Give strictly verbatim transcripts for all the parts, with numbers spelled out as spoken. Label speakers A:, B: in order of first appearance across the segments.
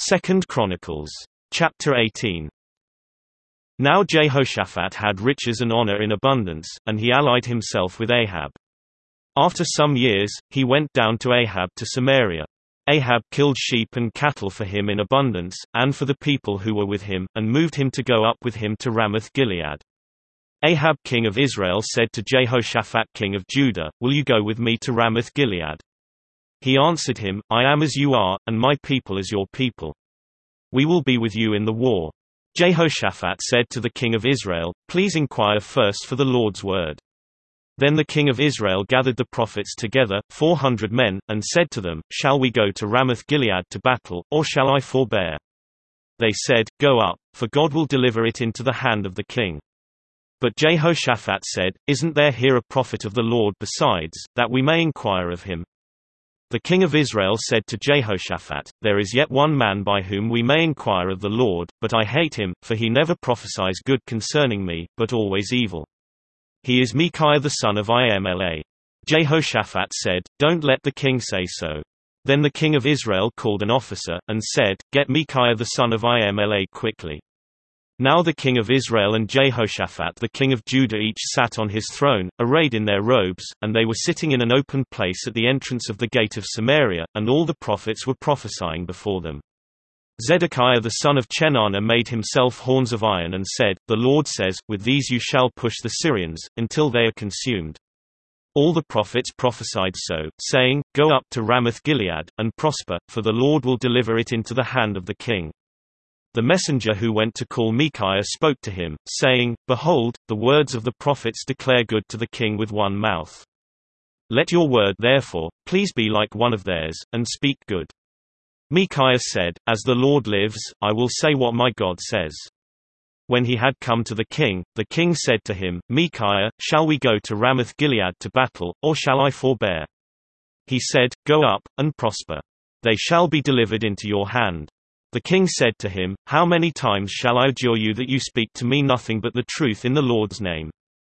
A: Second Chronicles. Chapter eighteen. Now Jehoshaphat had riches and honor in abundance, and he allied himself with Ahab. After some years, he went down to Ahab to Samaria. Ahab killed sheep and cattle for him in abundance, and for the people who were with him, and moved him to go up with him to Ramoth-Gilead. Ahab king of Israel said to Jehoshaphat king of Judah, "Will you go with me to Ramoth-Gilead?" He answered him, "I am as you are, and my people as your people. We will be with you in the war." Jehoshaphat said to the king of Israel, "Please inquire first for the Lord's word." Then the king of Israel gathered the prophets together, four hundred men, and said to them, "Shall we go to Ramoth-Gilead to battle, or shall I forbear?" They said, "Go up, for God will deliver it into the hand of the king." But Jehoshaphat said, "Isn't there here a prophet of the Lord besides, that we may inquire of him?" The king of Israel said to Jehoshaphat, "There is yet one man by whom we may inquire of the Lord, but I hate him, for he never prophesies good concerning me, but always evil. He is Micaiah the son of Imlah." Jehoshaphat said, "Don't let the king say so." Then the king of Israel called an officer, and said, "Get Micaiah the son of Imlah quickly." Now the king of Israel and Jehoshaphat the king of Judah each sat on his throne, arrayed in their robes, and they were sitting in an open place at the entrance of the gate of Samaria, and all the prophets were prophesying before them. Zedekiah the son of Chenaanah made himself horns of iron and said, "The Lord says, with these you shall push the Syrians, until they are consumed." All the prophets prophesied so, saying, "Go up to Ramoth-Gilead, and prosper, for the Lord will deliver it into the hand of the king." The messenger who went to call Micaiah spoke to him, saying, "Behold, the words of the prophets declare good to the king with one mouth. Let your word therefore, please be like one of theirs, and speak good." Micaiah said, "As the Lord lives, I will say what my God says." When he had come to the king, the king said to him, "Micaiah, shall we go to Ramoth-Gilead to battle, or shall I forbear?" He said, "Go up, and prosper. They shall be delivered into your hand." The king said to him, "How many times shall I adjure you that you speak to me nothing but the truth in the Lord's name?"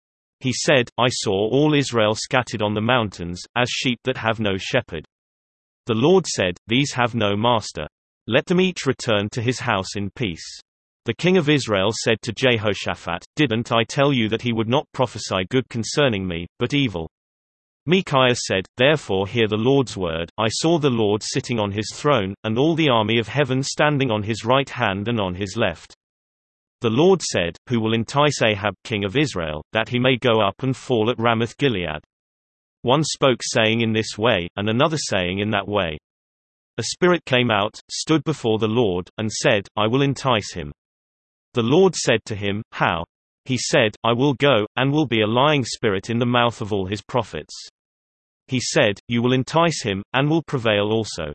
A: He said, "I saw all Israel scattered on the mountains, as sheep that have no shepherd. The Lord said, These have no master. Let them each return to his house in peace." The king of Israel said to Jehoshaphat, "Didn't I tell you that he would not prophesy good concerning me, but evil?" Micaiah said, "Therefore hear the Lord's word. I saw the Lord sitting on his throne, and all the army of heaven standing on his right hand and on his left. The Lord said, Who will entice Ahab king of Israel, that he may go up and fall at Ramoth-Gilead?" One spoke saying in this way, and another saying in that way. A spirit came out, stood before the Lord, and said, "I will entice him." The Lord said to him, "How?" He said, "I will go, and will be a lying spirit in the mouth of all his prophets." He said, "You will entice him, and will prevail also.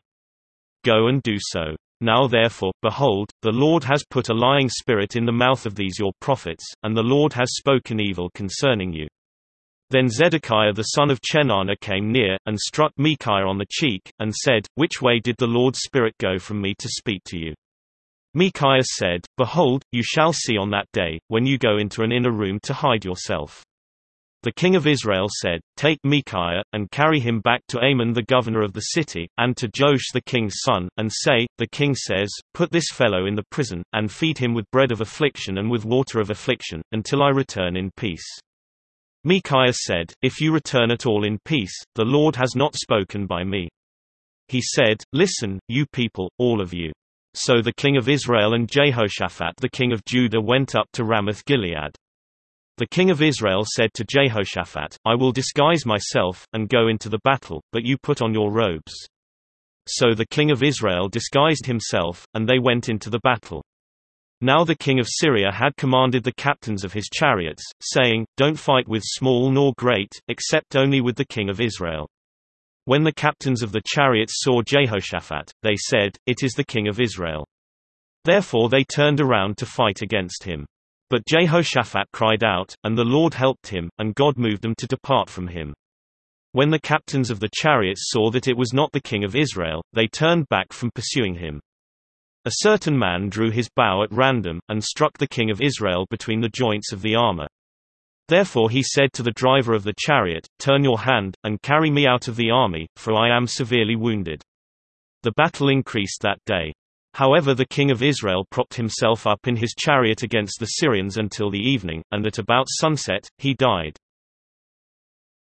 A: Go and do so. Now therefore, behold, the Lord has put a lying spirit in the mouth of these your prophets, and the Lord has spoken evil concerning you." Then Zedekiah the son of Chenaanah came near, and struck Micaiah on the cheek, and said, "Which way did the Lord's Spirit go from me to speak to you?" Micaiah said, "Behold, you shall see on that day, when you go into an inner room to hide yourself." The king of Israel said, "Take Micaiah, and carry him back to Amon the governor of the city, and to Joash the king's son, and say, The king says, Put this fellow in the prison, and feed him with bread of affliction and with water of affliction, until I return in peace." Micaiah said, "If you return at all in peace, the Lord has not spoken by me." He said, "Listen, you people, all of you." So the king of Israel and Jehoshaphat the king of Judah went up to Ramoth-Gilead. The king of Israel said to Jehoshaphat, "I will disguise myself, and go into the battle, but you put on your robes." So the king of Israel disguised himself, and they went into the battle. Now the king of Syria had commanded the captains of his chariots, saying, "Don't fight with small nor great, except only with the king of Israel." When the captains of the chariots saw Jehoshaphat, they said, "It is the king of Israel." Therefore they turned around to fight against him. But Jehoshaphat cried out, and the Lord helped him, and God moved them to depart from him. When the captains of the chariots saw that it was not the king of Israel, they turned back from pursuing him. A certain man drew his bow at random, and struck the king of Israel between the joints of the armor. Therefore he said to the driver of the chariot, "Turn your hand, and carry me out of the army, for I am severely wounded." The battle increased that day. However, the king of Israel propped himself up in his chariot against the Syrians until the evening, and at about sunset, he died.